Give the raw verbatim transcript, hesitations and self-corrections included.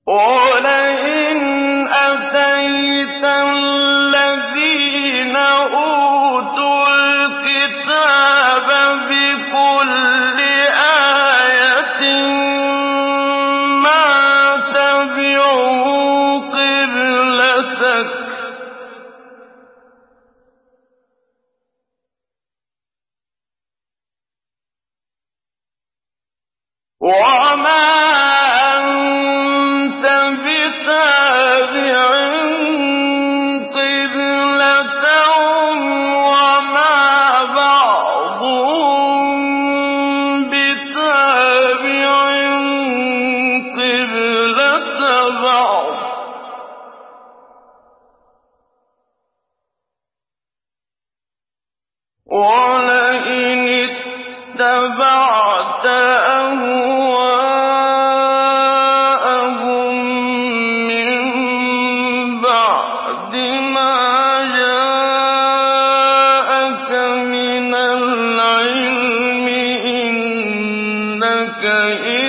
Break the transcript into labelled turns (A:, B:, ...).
A: وَلَئِنْ أَتَيْتَ الَّذِينَ أُوتُوا الْكِتَابَ بِكُلِّ آيَةٍ مَا تَبِعُوا قِبْلَتَكَ ۚ وَمَا أَنتَ بِتَابِعٍ قِبْلَتَهُمْ وَمَا بَعْضُهُم بِتَابِعٍ قِبْلَةَ بَعْضٍ ۚ وَلَئِنِ اتَّبَعْتَ أَهْوَاءَهُم مِّن بَعْدِ مَا جَاءَكَ مِنَ الْعِلْمِ إِنَّكَ